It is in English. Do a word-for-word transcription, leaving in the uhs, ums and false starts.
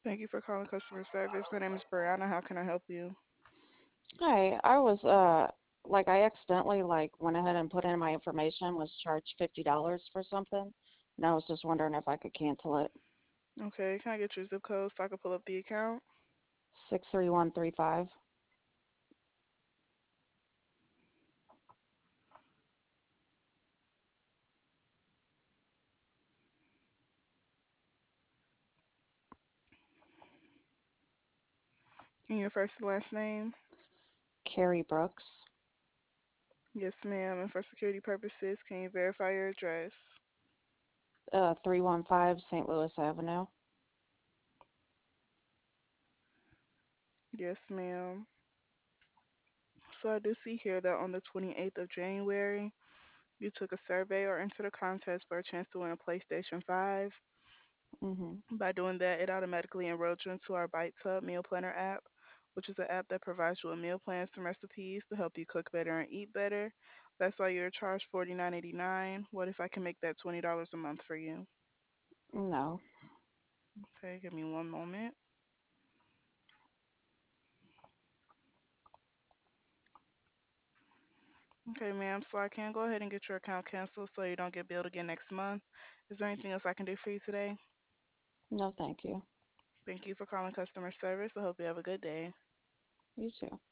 Thank you for calling customer service. My name is Brianna. How can I help you? Hi, I was uh like I accidentally like went ahead and put in my information, was charged fifty dollars for something, and I was just wondering if I could cancel it. Okay, can I get your zip code so I can pull up the account? six three one three five. And your first and last name? Carrie Brooks. Yes, ma'am. And for security purposes, can you verify your address? Uh three one five Saint Louis Avenue. Yes, ma'am. So I do see here that on the twenty-eighth of January, you took a survey or entered a contest for a chance to win a PlayStation five. Mhm. By doing that, it automatically enrolled you into our Bite Tub Meal Planner app, which is an app that provides you with meal plans and recipes to help you cook better and eat better. That's why you're charged forty-nine eighty-nine. What if I can make that twenty dollars a month for you? No. Okay, give me one moment. Okay, ma'am, so I can go ahead and get your account canceled so you don't get billed again next month. Is there anything else I can do for you today? No, thank you. Thank you for calling customer service. I hope you have a good day. You too.